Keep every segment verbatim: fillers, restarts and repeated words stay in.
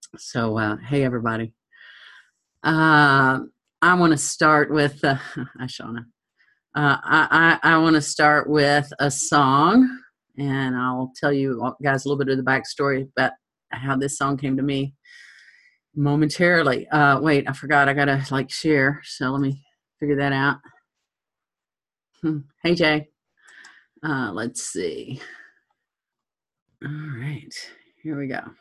So, uh, hey, everybody. Uh, I want to start with, uh, hi, Shauna. Uh, I, I, I want to start with a song, and I'll tell you guys a little bit of the backstory about how this song came to me momentarily. Uh, wait, I forgot. I got to like share. So let me figure that out. Hmm. Hey, Jay. Uh, let's see. All right, here we go.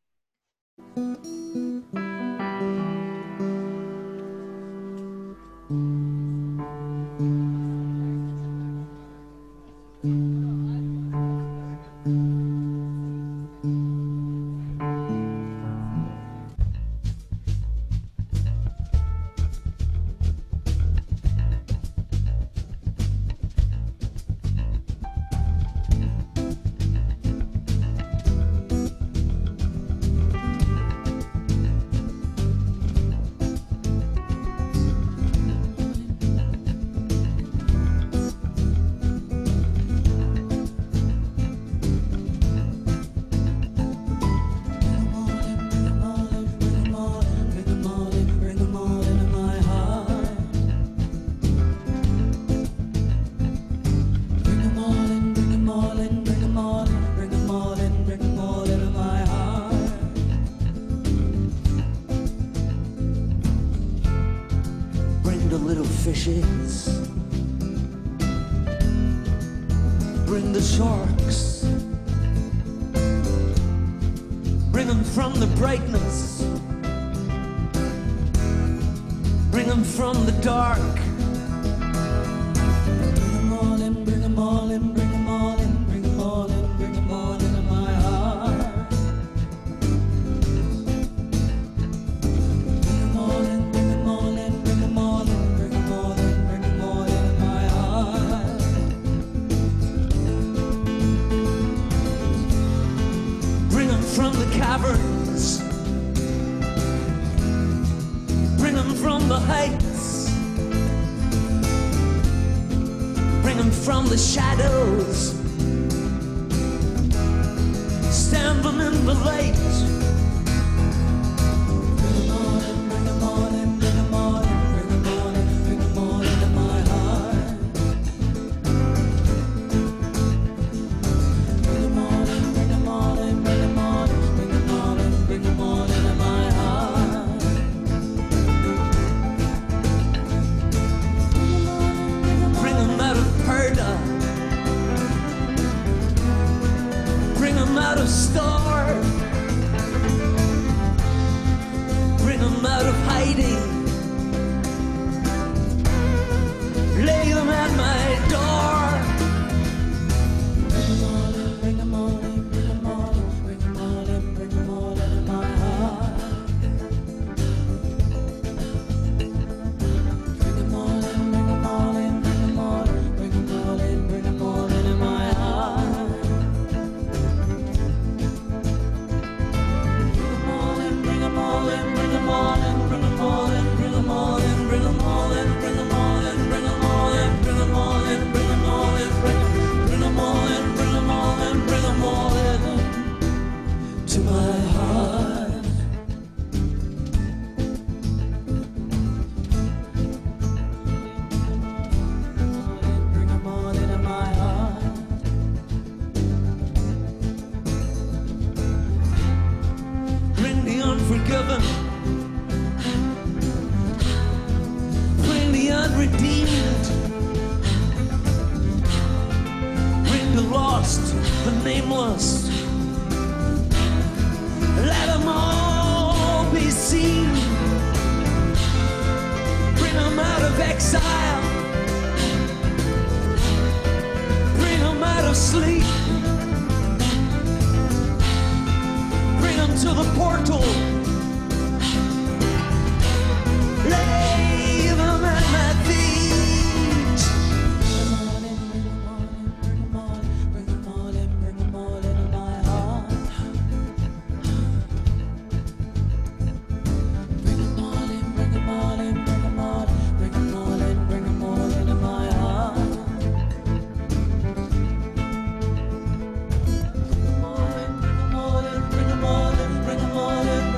Fishes, bring the sharks, bring them from the brightness, bring them from the dark. Bring them all in, bring them all in, bring them all in, bring them all in, bring them all into my heart. Bring them all in, bring them all in, bring them all in. From the caverns, bring them from the heights, bring them from the shadows, stand them in the light. Bring them all in, bring them all in, bring them all in, bring them all in, bring them all into my heart. Bring them all in, bring them all in, bring them all in. Bring them all into my heart. Bring them out of Perda. Bring them out of Star. Bring them out of hiding. Lay them at my door. Bring them all in, bring them all in, bring them all in, bring them all in, bring them all in. Unforgiven, bring the unredeemed, bring the lost, the nameless, let them all be seen, bring them out of exile, bring them out of sleep, bring them to the portal. Lay them at my feet. Bring them all in, bring them all in, bring them all in, bring them all into my heart. Bring them all in, bring them all in, bring them all in, bring them all in, bring them all into my heart. Bring them all in, bring them all in, bring them all in, bring them all in.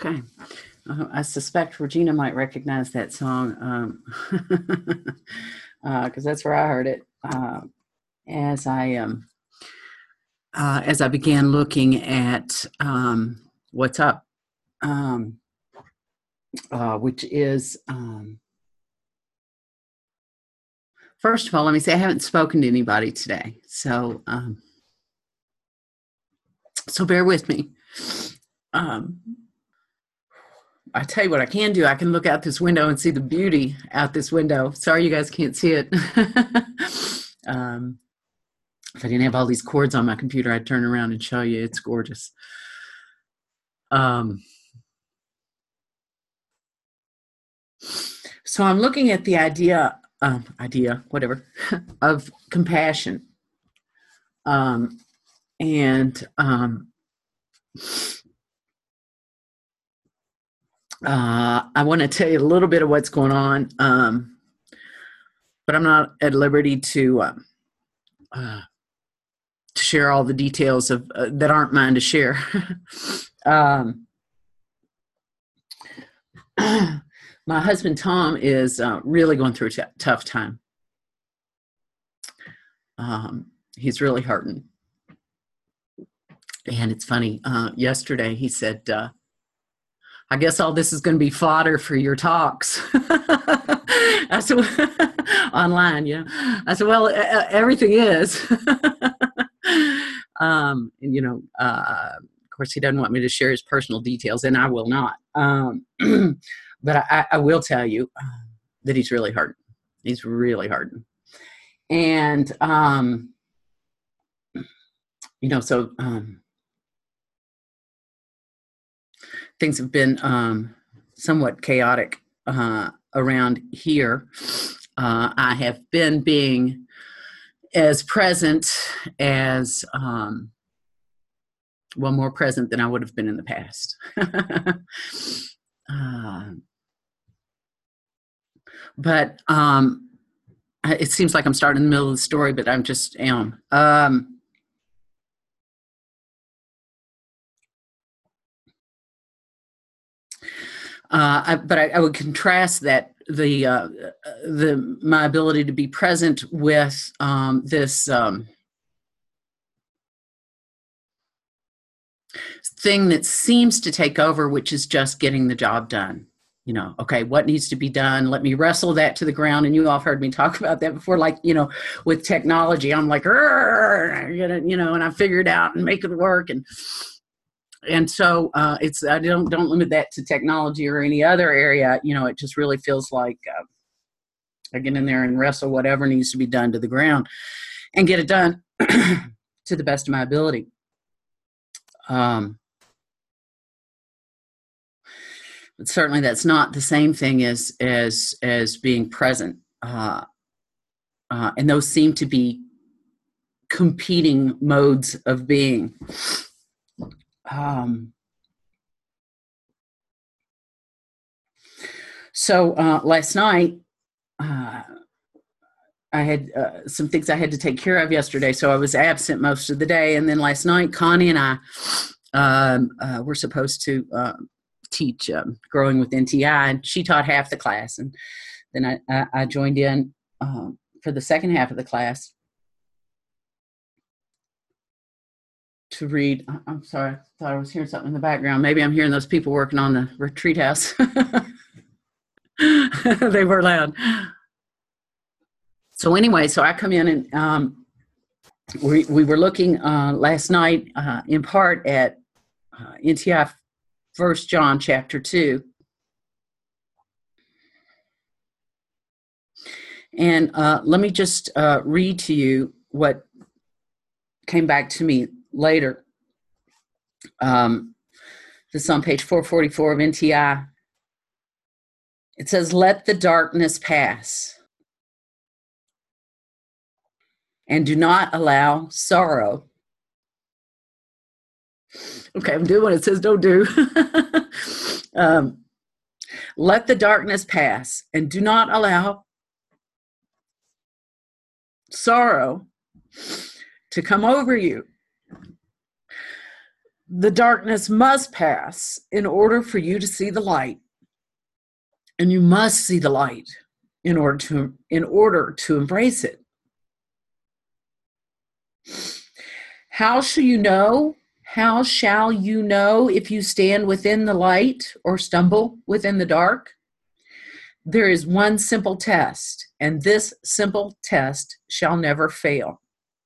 Okay. Uh, I suspect Regina might recognize that song um, uh, 'cause that's where I heard it uh, as I um, uh, as I began looking at um, What's Up, um, uh, which is um, first of all, let me say I haven't spoken to anybody today, so um, so bear with me. Um, I tell you what I can do. I can look out this window and see the beauty out this window. Sorry you guys can't see it. um, if I didn't have all these cords on my computer, I'd turn around and show you. It's gorgeous. Um, so I'm looking at the idea, um, idea, whatever, of compassion. Um, and um, Uh, I want to tell you a little bit of what's going on, um, but I'm not at liberty to uh, uh, to share all the details of uh, that aren't mine to share. um, my husband Tom is uh, really going through a t- tough time. Um, he's really hurting, and it's funny. Uh, yesterday, he said, Uh, I guess all this is going to be fodder for your talks. I said, online, you know. I said, well, uh, everything is. um, and, you know, uh, of course, he doesn't want me to share his personal details, and I will not. Um, but I, I will tell you that he's really hurting. He's really hurting. And, um, you know, so... Um, things have been um, somewhat chaotic uh, around here. Uh, I have been being as present as, um, well, more present than I would have been in the past. uh, but um, it seems like I'm starting in the middle of the story, but I'm just am. Um, Uh, I, but I, I would contrast that the uh, the my ability to be present with um, this um, thing that seems to take over, which is just getting the job done. You know, okay, what needs to be done? Let me wrestle that to the ground. And you all have heard me talk about that before. Like, you know, with technology, I'm like, you know, and I figure it out and make it work. And And so uh, it's I don't don't limit that to technology or any other area. You know, it just really feels like uh, I get in there and wrestle whatever needs to be done to the ground and get it done to the best of my ability. Um, but certainly, that's not the same thing as as as being present. Uh, uh, and those seem to be competing modes of being. Um, so uh, last night, uh, I had uh, some things I had to take care of yesterday, so I was absent most of the day. And then last night, Connie and I um, uh, were supposed to uh, teach um, Growing with N T I, and she taught half the class. And then I, I, I joined in um, for the second half of the class to read. I'm sorry, I thought I was hearing something in the background. Maybe I'm hearing those people working on the retreat house. They were loud. So anyway, so I come in and um, we we were looking uh, last night uh, in part at uh, N T I First John chapter two, and uh, let me just uh, read to you what came back to me later. Um, this is on page four forty-four of N T I. It says, "Let the darkness pass, and do not allow sorrow." Okay, I'm doing what it says don't do. um, Let the darkness pass, and do not allow sorrow to come over you. The darkness must pass in order for you to see the light. And you must see the light in order to, in order to embrace it. How shall you know? How shall you know if you stand within the light or stumble within the dark? There is one simple test, and this simple test shall never fail.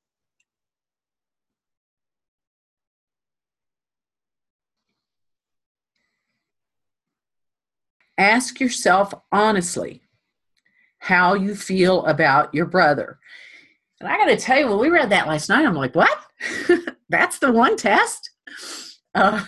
Ask yourself honestly how you feel about your brother. And I got to tell you, when we read that last night, I'm like, what? That's the one test? Uh,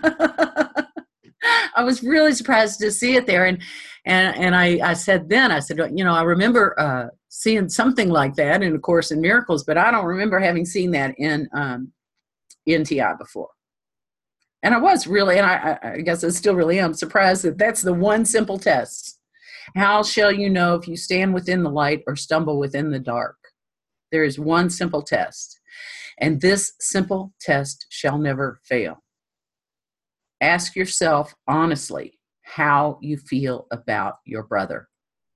I was really surprised to see it there. And and and I, I said then, I said, you know, I remember uh, seeing something like that in A Course in Miracles, but I don't remember having seen that in um, N T I before. And I was really, and I, I guess I still really am surprised that that's the one simple test. How shall you know if you stand within the light or stumble within the dark? There is one simple test, and this simple test shall never fail. Ask yourself honestly how you feel about your brother.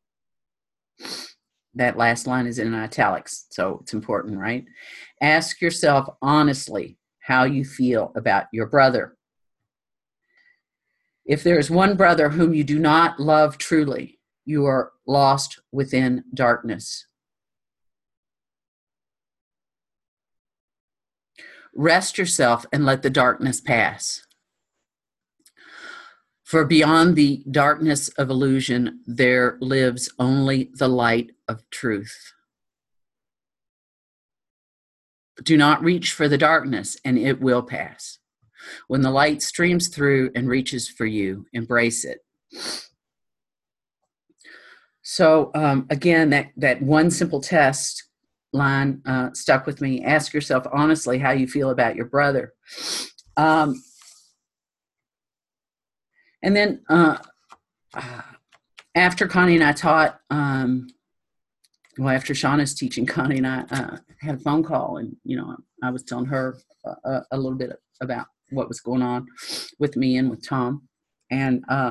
That last line is in italics, so it's important, right? Ask yourself honestly how you feel about your brother. If there is one brother whom you do not love truly, you are lost within darkness. Rest yourself and let the darkness pass. For beyond the darkness of illusion, there lives only the light of truth. Do not reach for the darkness, and it will pass. When the light streams through and reaches for you, embrace it. So um, again, that, that one simple test line uh, stuck with me. Ask yourself honestly how you feel about your brother. Um, and then uh, after Connie and I taught, um, well, after Shauna's teaching, Connie and I uh, had a phone call, and you know, I was telling her a, a little bit about what was going on with me and with Tom. And uh,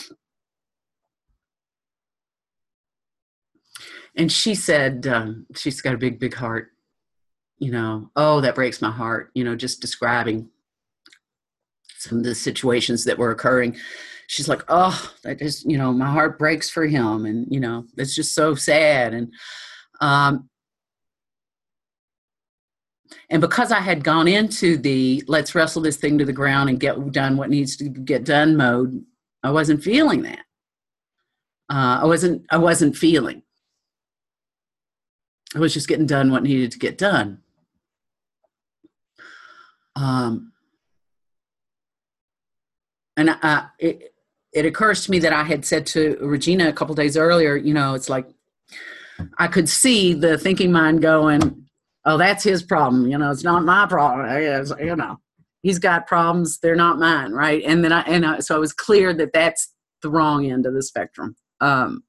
and she said, um, she's got a big, big heart. You know, oh, that breaks my heart. You know, just describing some of the situations that were occurring. She's like, oh, that just, you know, my heart breaks for him. And, you know, it's just so sad. And, um, And because I had gone into the let's wrestle this thing to the ground and get done what needs to get done mode, I wasn't feeling that. Uh, I wasn't. I wasn't feeling. I was just getting done what needed to get done. Um, and I, it, it occurs to me that I had said to Regina a couple days earlier, you know, it's like I could see the thinking mind going, oh, that's his problem. You know, it's not my problem. It's, you know, he's got problems. They're not mine. Right. And then I, and I, so it was clear that that's the wrong end of the spectrum. Um,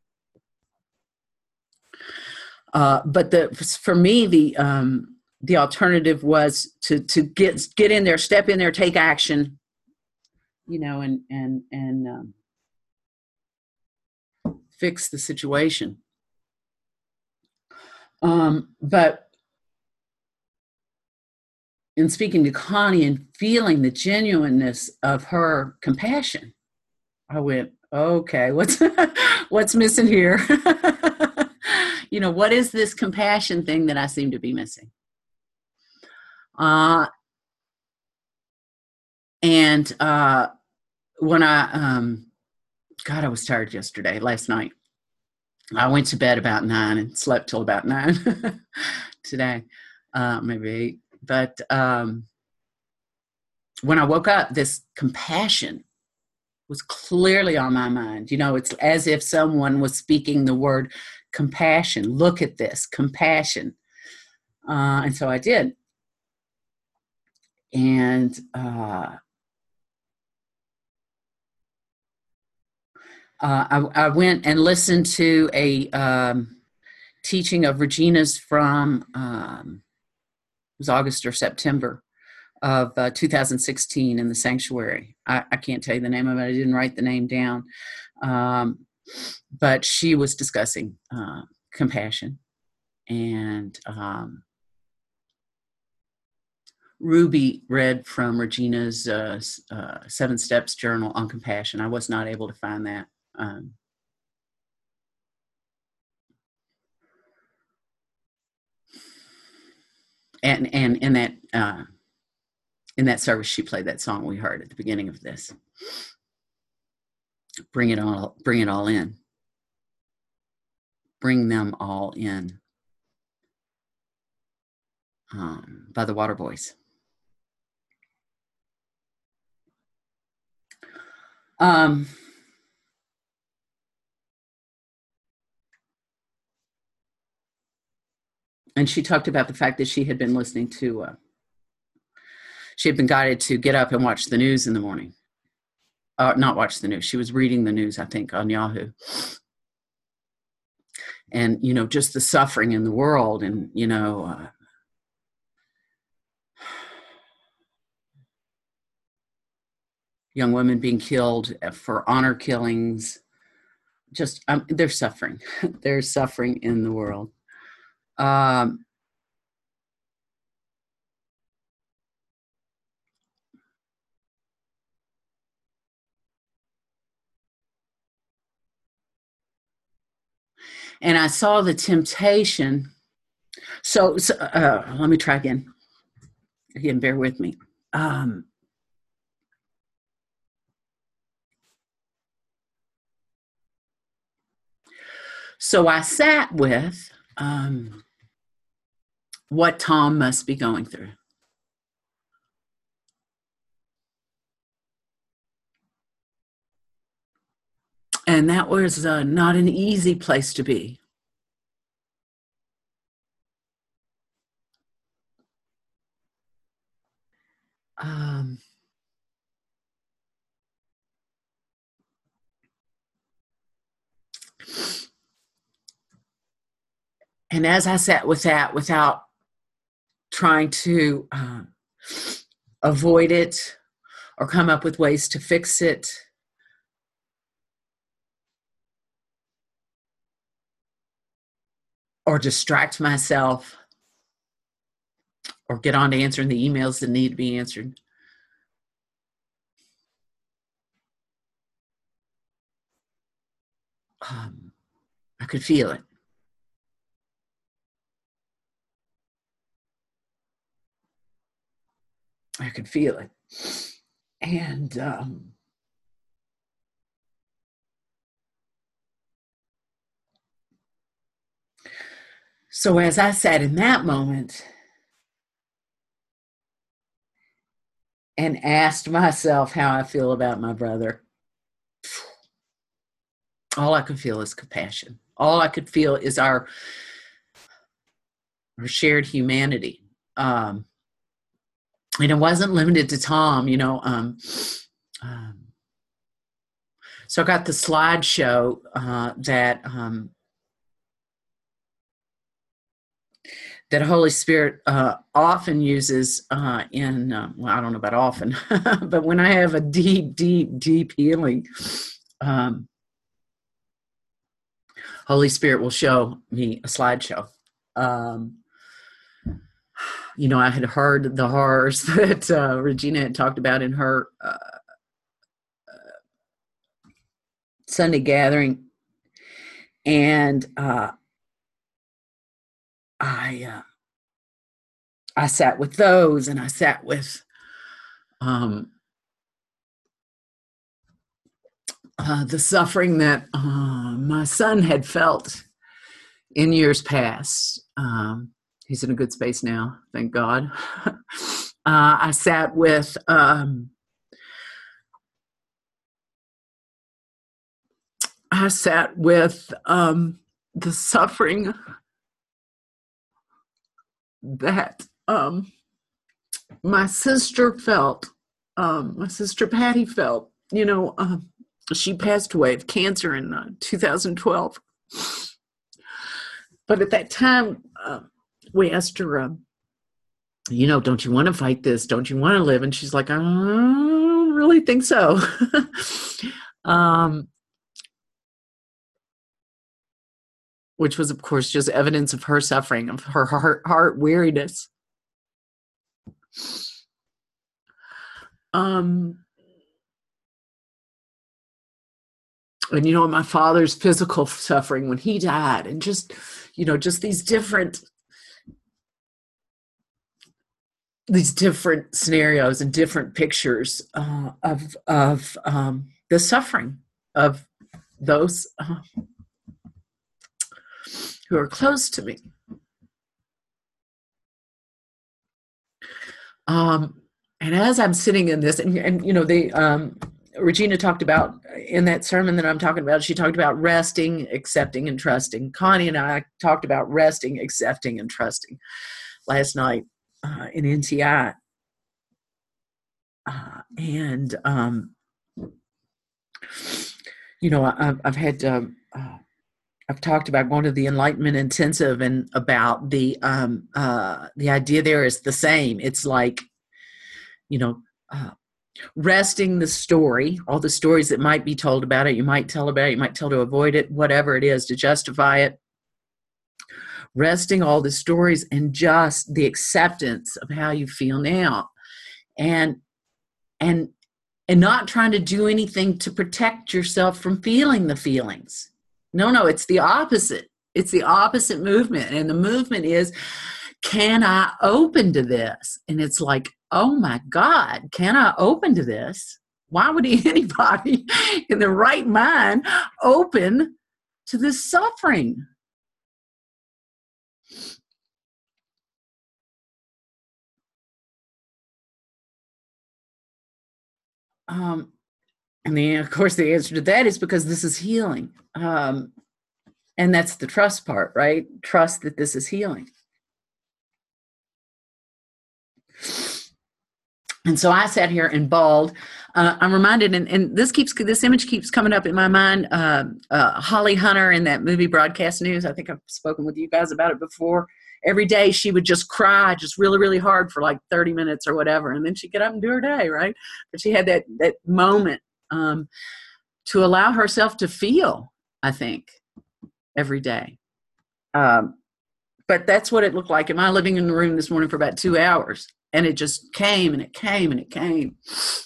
uh, but the, for me, the, um, the alternative was to, to get, get in there, step in there, take action, you know, and, and, and, um, fix the situation. Um, but in speaking to Connie and feeling the genuineness of her compassion, I went, okay, what's, what's missing here? You know, what is this compassion thing that I seem to be missing? Uh, and, uh, when I, um, God, I was tired yesterday, last night. I went to bed about nine and slept till about nine today, uh, maybe eight. But um, when I woke up, this compassion was clearly on my mind. You know, it's as if someone was speaking the word compassion. Look at this, compassion. Uh, and so I did. And uh, uh, I, I went and listened to a um, teaching of Regina's from, um, it was August or September, of uh, two thousand sixteen in the sanctuary. I, I can't tell you the name of it. I didn't write the name down. Um, but she was discussing uh, compassion. And um, Ruby read from Regina's uh, uh, Seven Steps Journal on compassion. I was not able to find that. Um, and and in that uh, in that service, she played that song we heard at the beginning of this. Bring it all, bring it all in. Bring them all in. Um, by the Waterboys. Um, and she talked about the fact that she had been listening to, uh, she had been guided to get up and watch the news in the morning. Uh, not watch the news. She was reading the news, I think, on Yahoo. And, you know, just the suffering in the world and, you know, uh, young women being killed for honor killings. Just, um, they're suffering. There's suffering in the world. Um, and I saw the temptation. So, so uh, let me try again. Again, bear with me. Um, so I sat with um, what Tom must be going through. And that was uh, not an easy place to be. Um, and as I sat with that, without trying to uh, avoid it or come up with ways to fix it, or distract myself, or get on to answering the emails that need to be answered. Um, I could feel it. I could feel it. And um, so as I sat in that moment and asked myself how I feel about my brother, all I could feel is compassion. All I could feel is our, our shared humanity. Um, and it wasn't limited to Tom, you know. Um, um, so I got the slideshow uh, that um, that Holy Spirit uh, often uses uh, in, uh, well, I don't know about often, but when I have a deep, deep, deep healing, um, Holy Spirit will show me a slideshow. Um, you know, I had heard the horrors that uh, Regina had talked about in her uh, uh, Sunday gathering, and uh, I uh, I sat with those, and I sat with um, uh, the suffering that uh, my son had felt in years past. Um, he's in a good space now, thank God. uh, I sat with um, I sat with um, the suffering that um, my sister felt, um, my sister Patty felt. You know, um, she passed away of cancer in uh, two thousand twelve. But at that time, uh, we asked her, uh, you know, don't you want to fight this? Don't you want to live? And she's like, I don't really think so. um, which was, of course, just evidence of her suffering, of her heart, heart weariness. Um, and, you know, my father's physical suffering when he died, and just, you know, just these different, these different scenarios and different pictures uh, of, of um, the suffering of those uh, who are close to me. Um, and as I'm sitting in this, and, and you know, they, um, Regina talked about in that sermon that I'm talking about, she talked about resting, accepting, and trusting. Connie and I talked about resting, accepting, and trusting last night uh, in N T I. Uh, and, um, you know, I've, I've had, um, uh, I've talked about going to the Enlightenment Intensive, and about the, um, uh, the idea there is the same. It's like, you know, uh, resting the story, all the stories that might be told about it, you might tell about it, you might tell to avoid it, whatever it is, to justify it. Resting all the stories and just the acceptance of how you feel now. And, and, and not trying to do anything to protect yourself from feeling the feelings. No, no, it's the opposite. It's the opposite movement. And the movement is, can I open to this? And it's like, oh my God, can I open to this? Why would anybody in their right mind open to this suffering? Um, and the, of course, the answer to that is because this is healing. Um, and that's the trust part, right? Trust that this is healing. And so I sat here and bawled. Uh, I'm reminded, and, and this keeps this image keeps coming up in my mind. Uh, uh, Holly Hunter in that movie Broadcast News. I think I've spoken with you guys about it before. Every day she would just cry, just really, really hard for like thirty minutes or whatever, and then she'd get up and do her day, right? But she had that that moment um, to allow herself to feel, I think, every day. Um, but that's what it looked like in my living room this morning for about two hours. And it just came and it came and it came.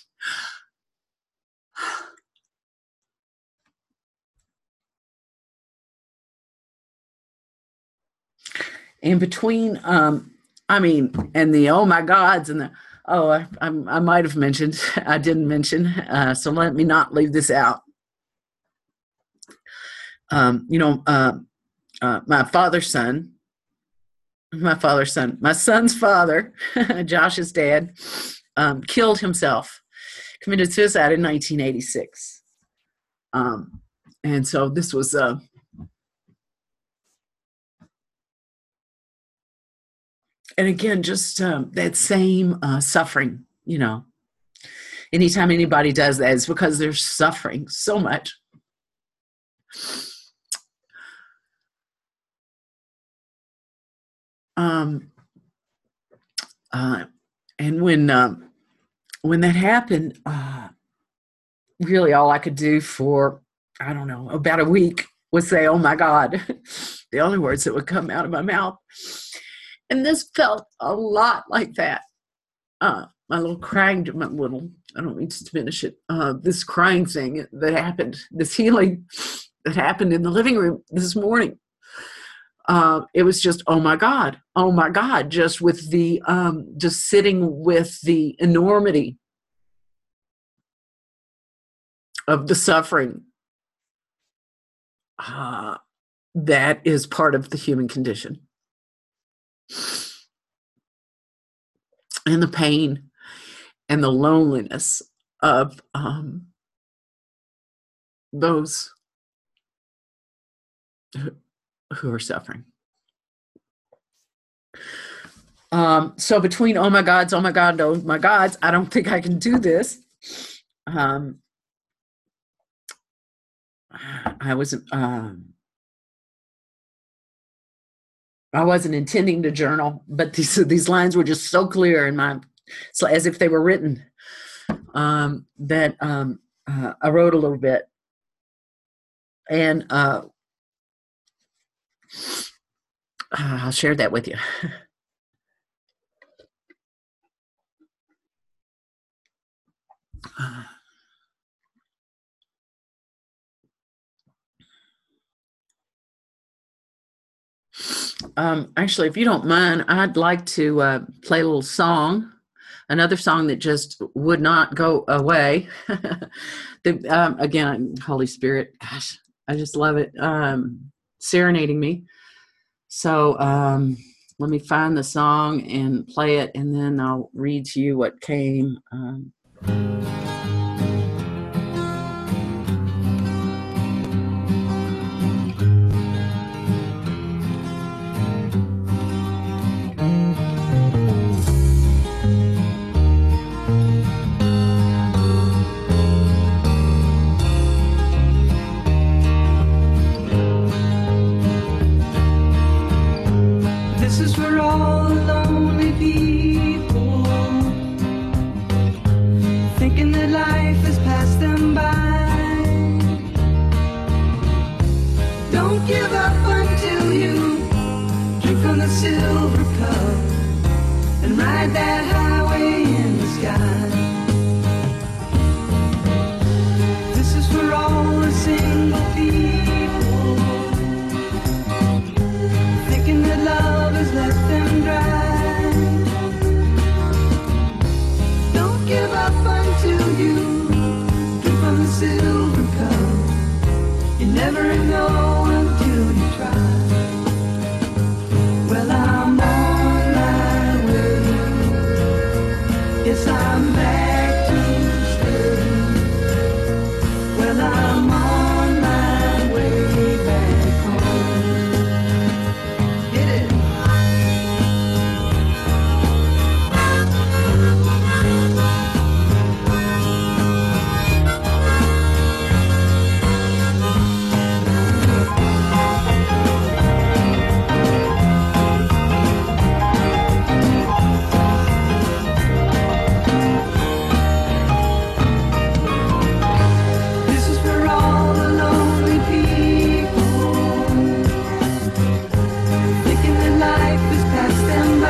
In between, um, I mean, and the oh my gods and the, oh, I, I, I might have mentioned, I didn't mention, uh, so let me not leave this out. Um, you know, uh, uh, my father's son, my father's son, my son's father, Josh's dad, um, killed himself, committed suicide in nineteen eighty-six. Um, and so this was, uh, and again, just um, that same uh, suffering, you know, anytime anybody does that, it's because they're suffering so much. Um, uh, and when, um, when that happened, uh, really all I could do for, I don't know, about a week was say, oh my God, the only words that would come out of my mouth. And this felt a lot like that. Uh, my little crying, my little, I don't mean to diminish it, uh, this crying thing that happened, this healing that happened in the living room this morning. Uh, it was just, oh my God, oh my God, just with the, um, just sitting with the enormity of the suffering uh, that is part of the human condition. And the pain and the loneliness of um, those who, who are suffering. Um, so between, oh my gods, oh my God, oh my gods, I don't think I can do this. Um, I was, um, I wasn't intending to journal, but these these lines were just so clear in my, so as if they were written, um, that um, uh, I wrote a little bit, and uh, I'll share that with you. Um, actually, if you don't mind, I'd like to uh, play a little song, another song that just would not go away. the, um, again, Holy Spirit, gosh, I just love it, um, serenading me. So um, let me find the song and play it, and then I'll read to you what came. Um, This is for all the lonely people, thinking that life has passed them by. Don't give up until you drink from the silver cup and ride that highway in the sky. This is for all the single people, thinking that love has left them dry. Don't give up until you drink from the silver cup. You never know until you try. Well, I'm on my way. Yes, I'm back to stay. Well, I'm on my way back home. Hit it. This is for all the lonely people, thinking that life has passed them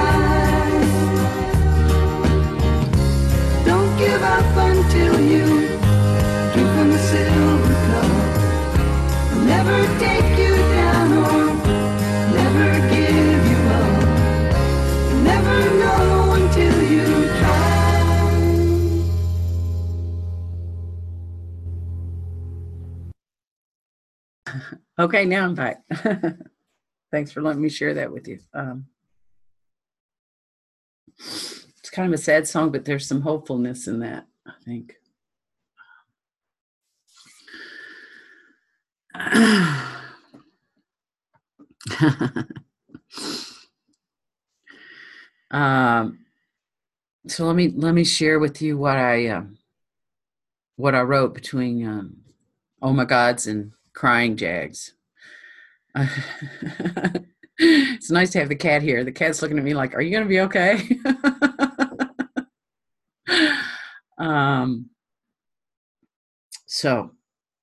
by. Don't give up until you drink from the silver cup. It'll never take you down or never give you up. You'll never know until you try. okay, now I'm back. Thanks for letting me share that with you. Um, it's kind of a sad song, but there's some hopefulness in that, I think. um, so let me let me share with you what I um, what I wrote between um, "Oh My Gods" and "Crying Jags." It's nice to have the cat here. The cat's looking at me like, "Are you going to be okay?" um, so,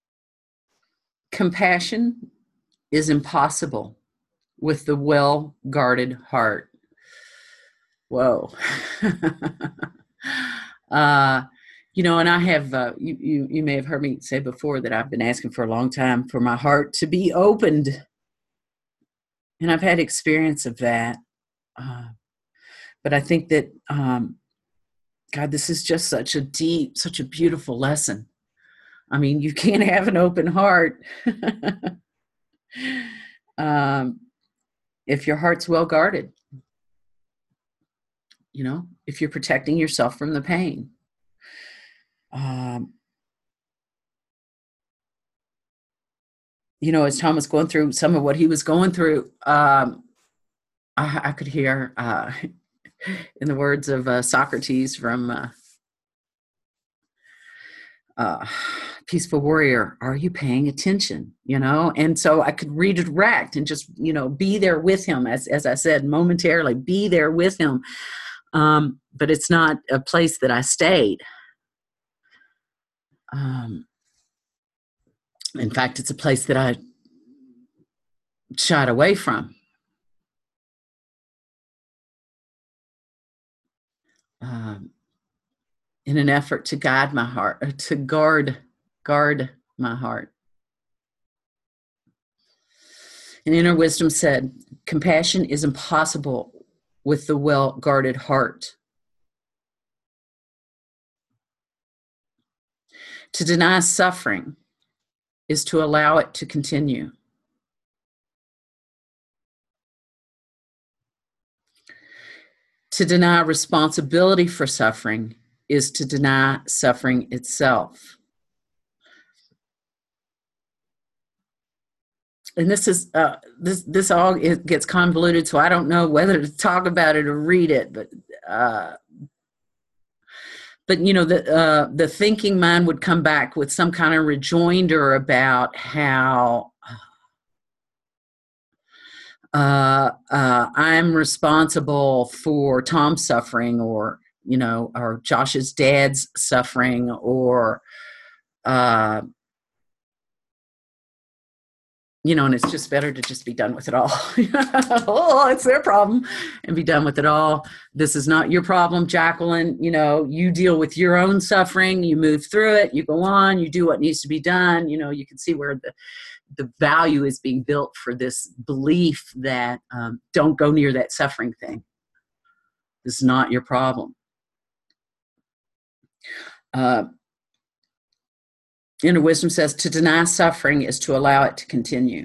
compassion is impossible with the well-guarded heart. Whoa. uh, you know, and I have, uh, you, you, you may have heard me say before that I've been asking for a long time for my heart to be opened. And I've had experience of that. Uh, but I think that, um, God, this is just such a deep, such a beautiful lesson. I mean, you can't have an open heart um, if your heart's well guarded. You know, if you're protecting yourself from the pain. Um, you know, as Tom was going through some of what he was going through, um, I, I could hear, uh, in the words of uh, Socrates from uh, uh, peaceful warrior, are you paying attention? You know, and so I could redirect and just, you know, be there with him, as as I said, momentarily be there with him. Um, but it's not a place that I stayed. Um, in fact, it's a place that I shied away from. Um, in an effort to guide my heart, or to guard, guard my heart. And Inner Wisdom said, compassion is impossible with the well-guarded heart. To deny suffering is to allow it to continue. To deny responsibility for suffering is to deny suffering itself. And this is uh, this this all it gets convoluted, so I don't know whether to talk about it or read it. But uh, but you know the uh, the thinking mind would come back with some kind of rejoinder about how uh, uh, I'm responsible for Tom's suffering, or you know, or Josh's dad's suffering, or uh, you know, and it's just better to just be done with it all. Oh, it's their problem, and be done with it all. This is not your problem, Jacqueline. You know, you deal with your own suffering, you move through it, you go on, you do what needs to be done. You know, you can see where the, the value is being built for this belief that um, don't go near that suffering thing. This is not your problem. Uh, Inner Wisdom says to deny suffering is to allow it to continue.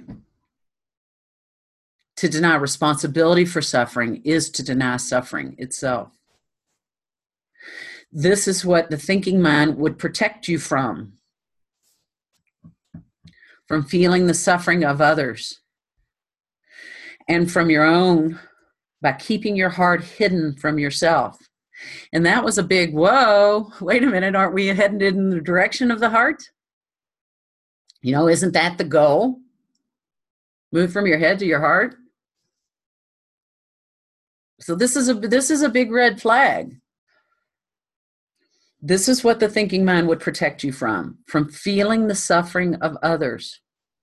To deny responsibility for suffering is to deny suffering itself. This is what the thinking mind would protect you from. From feeling the suffering of others. And from your own, by keeping your heart hidden from yourself. And that was a big, whoa, wait a minute, aren't we headed in the direction of the heart? You know, isn't that the goal? Move from your head to your heart. So this is a this is a big red flag. This is what the thinking mind would protect you from, from feeling the suffering of others.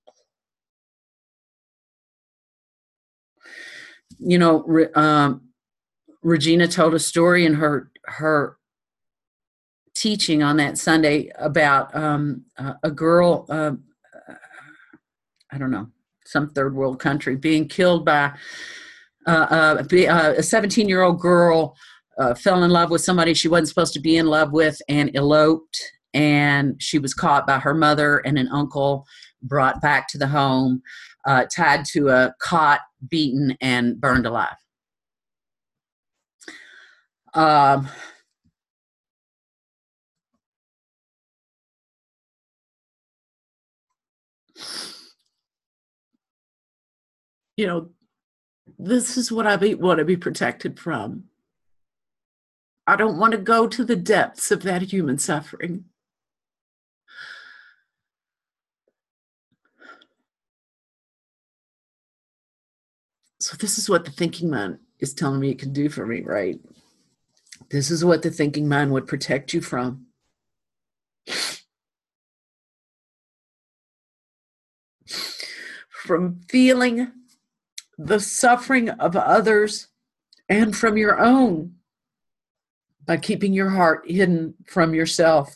You know, um, Regina told a story in her her teaching on that Sunday about um, a, a girl, uh, I don't know, some third world country, being killed by uh, uh, a seventeen-year-old girl uh, fell in love with somebody she wasn't supposed to be in love with and eloped, and she was caught by her mother and an uncle, brought back to the home, uh, tied to a cot, beaten, and burned alive. Um, you know, this is what I be, want to be protected from. I don't want to go to the depths of that human suffering. So this is what the thinking mind is telling me it can do for me, right? This is what the thinking mind would protect you from. From feeling the suffering of others and from your own, by keeping your heart hidden from yourself.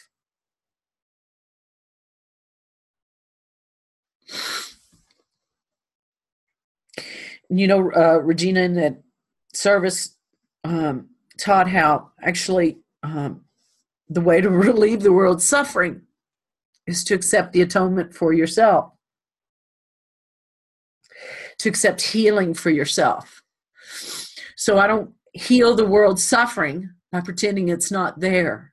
You know, uh, Regina in that service um, taught how actually um, the way to relieve the world's suffering is to accept the atonement for yourself. To accept healing for yourself. So I don't heal the world's suffering by pretending it's not there.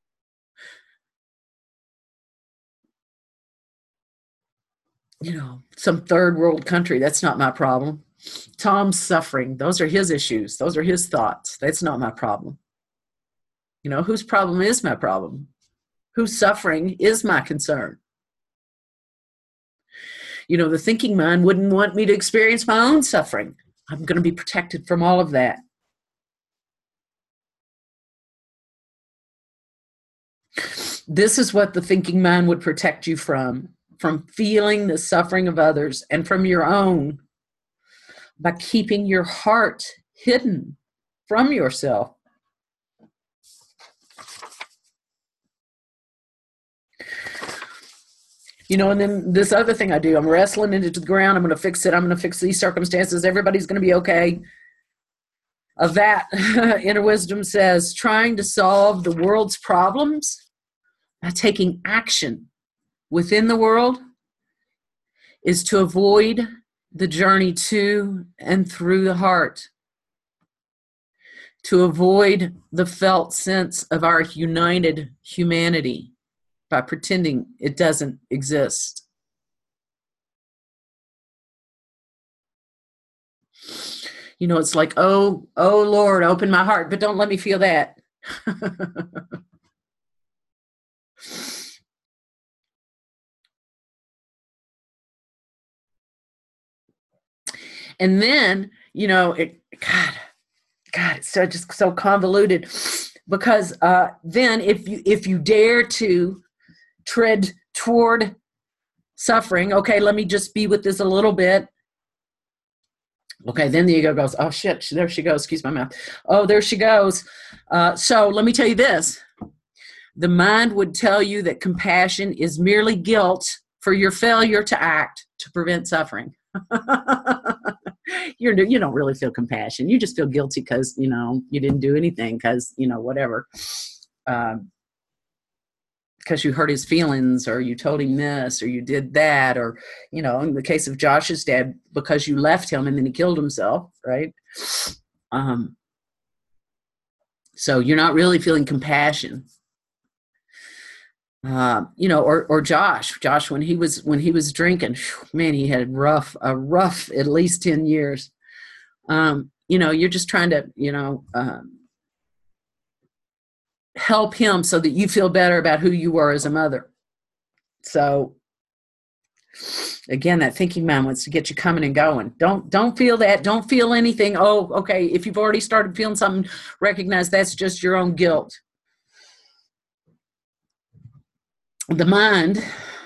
You know, some third world country, that's not my problem. Tom's suffering, those are his issues. Those are his thoughts. That's not my problem. You know, whose problem is my problem? Whose suffering is my concern? You know, the thinking mind wouldn't want me to experience my own suffering. I'm going to be protected from all of that. This is what the thinking mind would protect you from, from feeling the suffering of others and from your own, by keeping your heart hidden from yourself. You know, and then this other thing I do, I'm wrestling into the ground. I'm going to fix it. I'm going to fix these circumstances. Everybody's going to be okay. Of that, inner wisdom says, trying to solve the world's problems by taking action within the world is to avoid the journey to and through the heart, to avoid the felt sense of our united humanity by pretending it doesn't exist. You know, it's like, oh, oh Lord, open my heart, but don't let me feel that. And then, you know, it, God, God, it's so just so convoluted, because uh, then if you if you dare to tread toward suffering, okay, let me just be with this a little bit. Okay, then the ego goes, oh shit, there she goes. Excuse my mouth. Oh, there she goes. Uh, so let me tell you this. The mind would tell you that compassion is merely guilt for your failure to act to prevent suffering. You're, you don't really feel compassion. You just feel guilty because, you know, you didn't do anything because, you know, whatever. Um, because you hurt his feelings, or you told him this, or you did that, or, you know, in the case of Josh's dad, because you left him and then he killed himself, right? Um, so you're not really feeling compassion. Uh, you know, or or Josh, Josh, when he was when he was drinking, man, he had rough, a rough at least ten years. Um, you know, you're just trying to, you know, um, help him so that you feel better about who you were as a mother. So again, that thinking mind wants to get you coming and going. Don't don't feel that. Don't feel anything. Oh, okay. If you've already started feeling something, recognize that's just your own guilt. The mind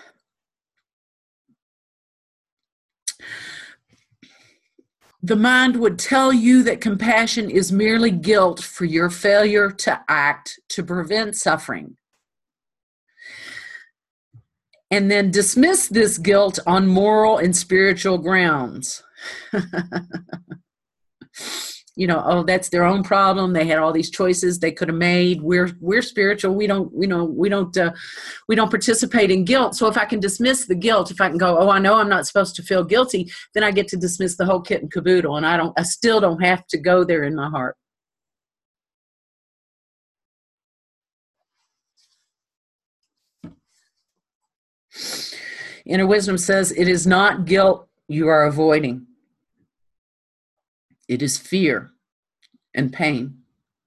The mind would tell you that compassion is merely guilt for your failure to act to prevent suffering, and then dismiss this guilt on moral and spiritual grounds. You know, oh, that's their own problem. They had all these choices they could have made. We're we're spiritual. We don't, you know, we don't uh, we don't participate in guilt. So if I can dismiss the guilt, if I can go, oh, I know I'm not supposed to feel guilty, then I get to dismiss the whole kit and caboodle, and I don't, I still don't have to go there in my heart. Inner wisdom says it is not guilt you are avoiding. It is fear and pain.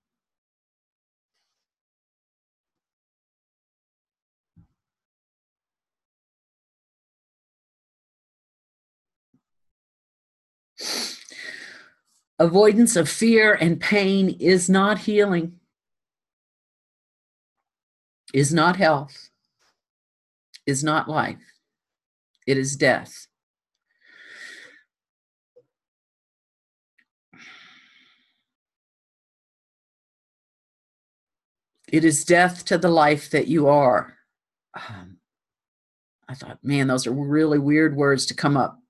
Avoidance of fear and pain is not healing, is not health, is not life. It is death. It is death to the life that you are. Um, I thought, man, those are really weird words to come up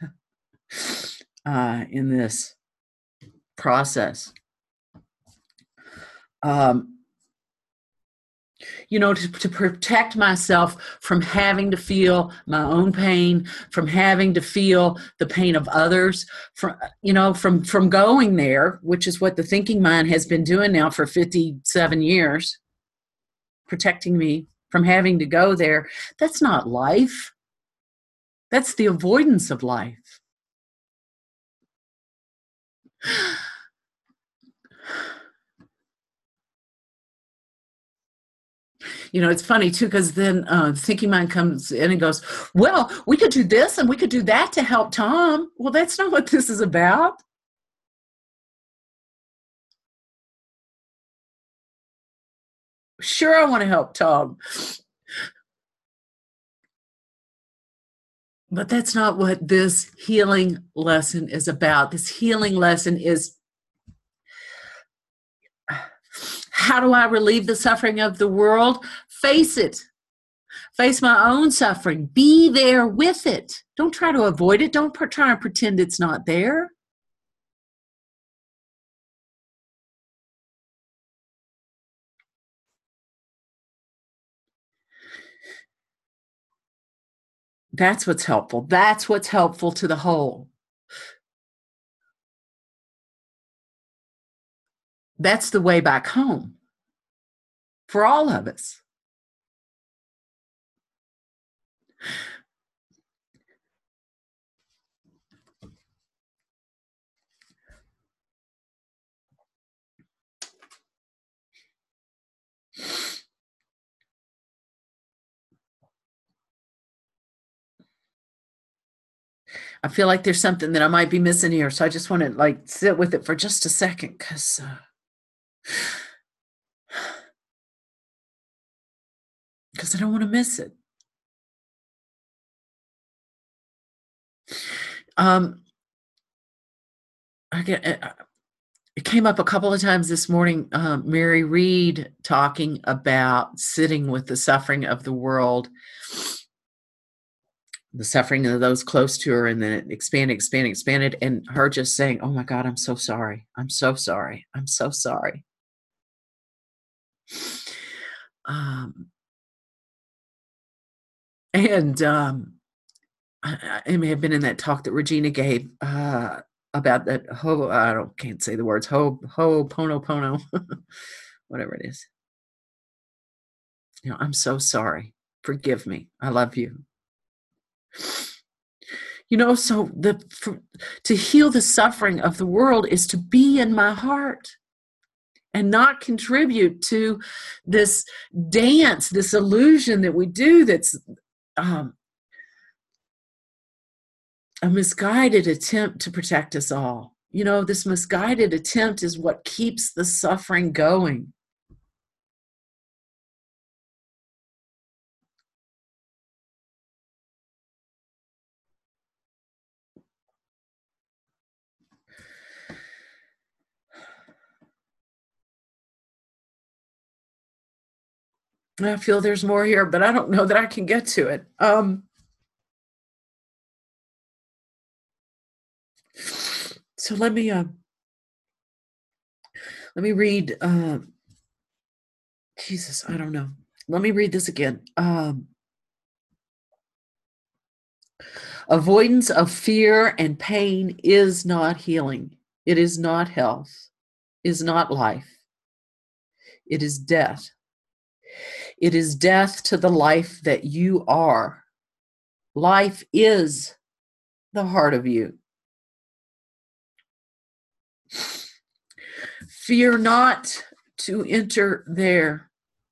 uh, in this process. Um, you know, to, to protect myself from having to feel my own pain, from having to feel the pain of others, from, you know, from, from going there, which is what the thinking mind has been doing now for fifty-seven years, protecting me from having to go there. That's not life. That's the avoidance of life. You know, it's funny too, because then uh, the thinking mind comes in and goes, well, we could do this and we could do that to help Tom. Well, that's not what this is about. Sure, I want to help Tom. But that's not what this healing lesson is about. This healing lesson is, how do I relieve the suffering of the world? Face it. Face my own suffering. Be there with it. Don't try to avoid it. Don't try and pretend it's not there. That's what's helpful. That's what's helpful to the whole. That's the way back home for all of us. I feel like there's something that I might be missing here, so I just want to like sit with it for just a second, because uh, because I don't want to miss it. Um, I get it, it came up a couple of times this morning. Um, Mary Reed talking about sitting with the suffering of the world, the suffering of those close to her, and then it expanded, expanded, expanded, and her just saying, "Oh my God, I'm so sorry. I'm so sorry. I'm so sorry." Um, and um, I, I may have been in that talk that Regina gave uh, about that. Ho, I don't can't say the words. Ho, ho, pono, pono, whatever it is. You know, I'm so sorry. Forgive me. I love you. You know, so the for, to heal the suffering of the world is to be in my heart and not contribute to this dance, this illusion that we do that's um, a misguided attempt to protect us all. You know, this misguided attempt is what keeps the suffering going. I feel there's more here, but I don't know that I can get to it. Um, so let me uh, let me read. Uh, Jesus, I don't know. Let me read this again. Um, avoidance of fear and pain is not healing. It is not health. Is not life. It is death. It is death to the life that you are. Life is the heart of you. Fear not to enter there.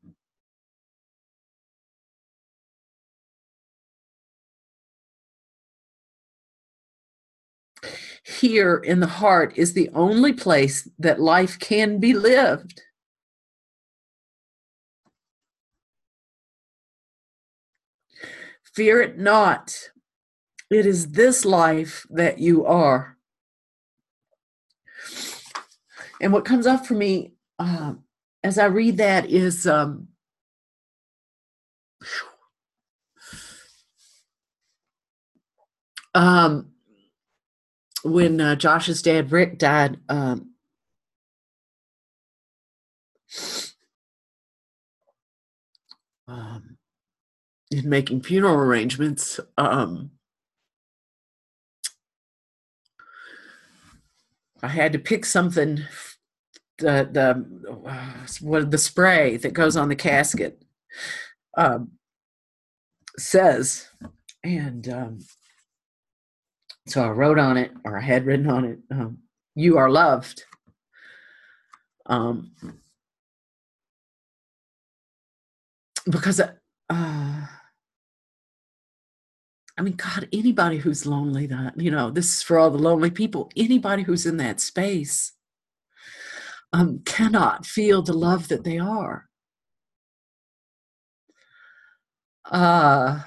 Here in the heart is the only place that life can be lived. Fear it not. It is this life that you are. And what comes up for me uh, as I read that is um, um, when uh, Josh's dad, Rick, died, um, um, in making funeral arrangements, um, I had to pick something, the the uh, what the spray that goes on the casket um, says, and um, so I wrote on it, or I had written on it, um, "You are loved." Um, because uh, I mean, God, anybody who's lonely, that, you know, this is for all the lonely people, anybody who's in that space um, cannot feel the love that they are. Uh,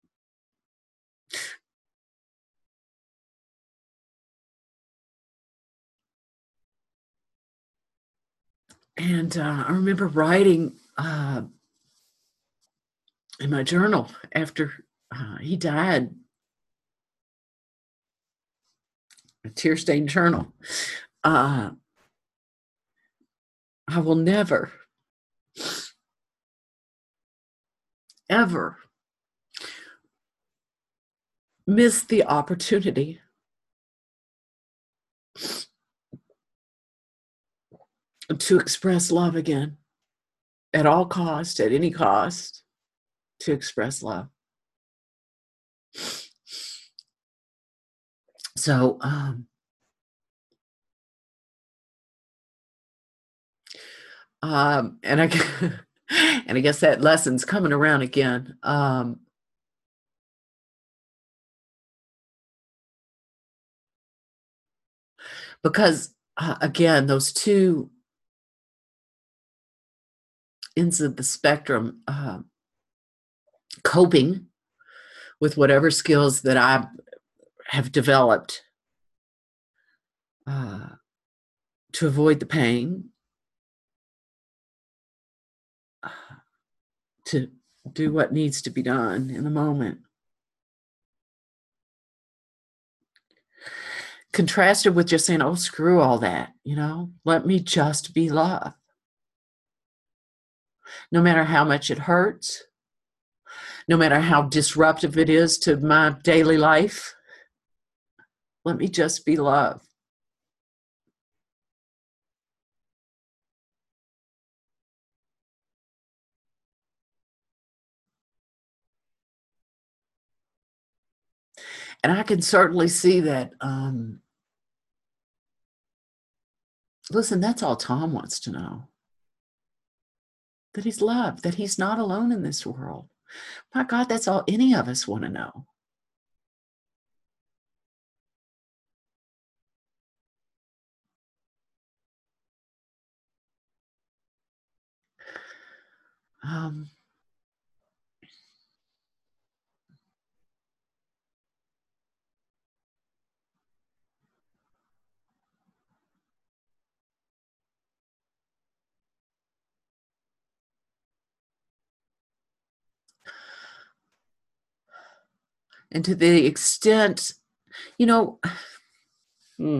and uh, I remember writing uh, in my journal after uh, he died, a tear-stained journal. Uh, I will never, ever miss the opportunity to express love again, at all cost, at any cost, to express love. So, um, um, and I, and I guess that lesson's coming around again. Um, because uh, again, those two ends of the spectrum, uh, coping with whatever skills that I have developed uh, to avoid the pain, uh, to do what needs to be done in the moment. Contrasted with just saying, oh, screw all that, you know, let me just be love. No matter how much it hurts, no matter how disruptive it is to my daily life, let me just be love. And I can certainly see that, um, listen, that's all Tom wants to know. That he's loved, that he's not alone in this world. My God, that's all any of us want to know. Um, and to the extent, you know, hmm,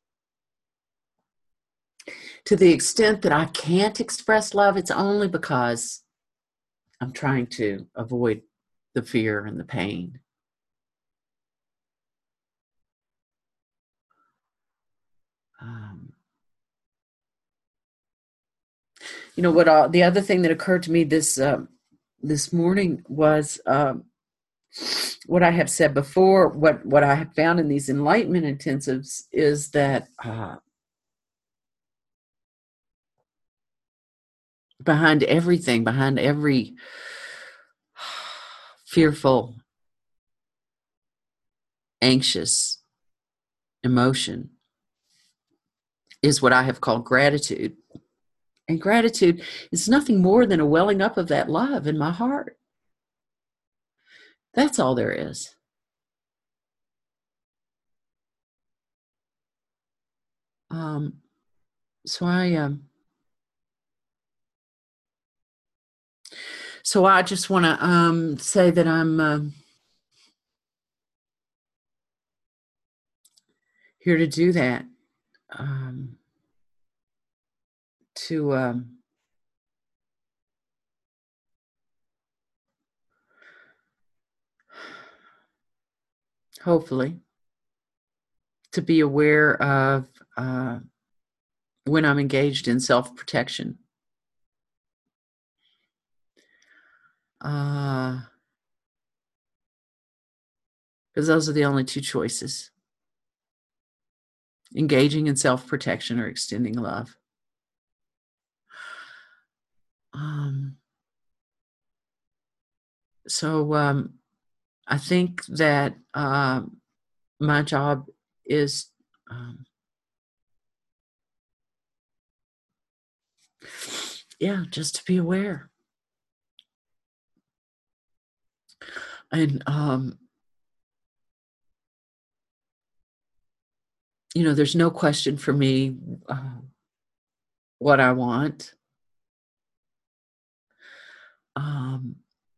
to the extent that I can't express love, it's only because I'm trying to avoid the fear and the pain. Um, you know what? Uh, the other thing that occurred to me this uh, this morning was um, what I have said before. What what I have found in these enlightenment intensives is that uh, behind everything, behind every fearful, anxious emotion, is what I have called gratitude. And gratitude is nothing more than a welling up of that love in my heart. That's all there is. Um, so I um, so I just want to um, say that I'm uh, here to do that. Um, to um, hopefully to be aware of uh, when I'm engaged in self-protection. Uh, because those are the only two choices: engaging in self-protection or extending love. Um, so um, I think that uh, my job is um, yeah, just to be aware. And um, you know, there's no question for me uh, what I want. Um,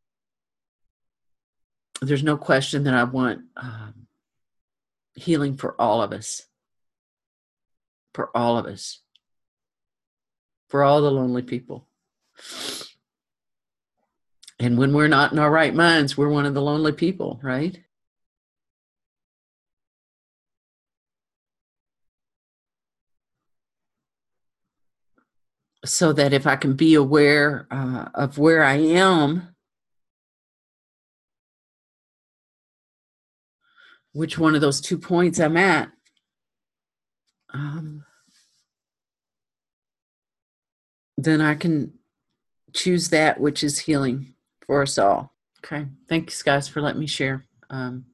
there's no question that I want um, healing for all of us, for all of us, for all the lonely people. And when we're not in our right minds, we're one of the lonely people, right? So that if I can be aware uh, of where I am, which one of those two points I'm at, um, then I can choose that which is healing for us all. Okay. Thanks, guys, for letting me share. Um,